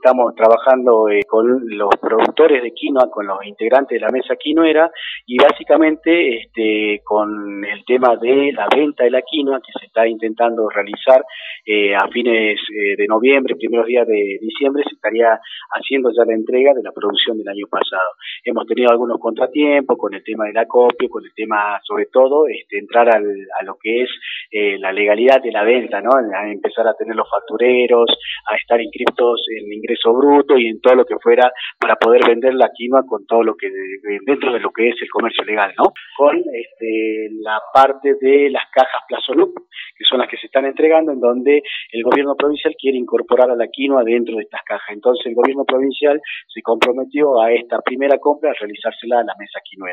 estamos trabajando con los productores de quinoa, con los integrantes de la mesa quinoera, y básicamente con el tema de la venta de la quinoa que se está intentando realizar a fines de noviembre, primeros días de diciembre, se estaría haciendo ya la entrega de la producción del año pasado. Hemos tenido algunos contratiempos con el tema del acopio, con el tema, sobre todo, entrar a lo que es la legalidad de la venta, ¿no? A empezar a tener los factureros, a estar inscriptos en ingreso bruto y en todo lo que fuera para poder vender la quinoa con todo lo que dentro de lo que es el comercio legal, ¿no? Con la parte de las cajas Plazolup, que son las que se están entregando, en donde el gobierno provincial quiere incorporar a la quinoa dentro de estas cajas. Entonces el gobierno provincial se comprometió a esta primera compra a realizársela a la mesa quinoera.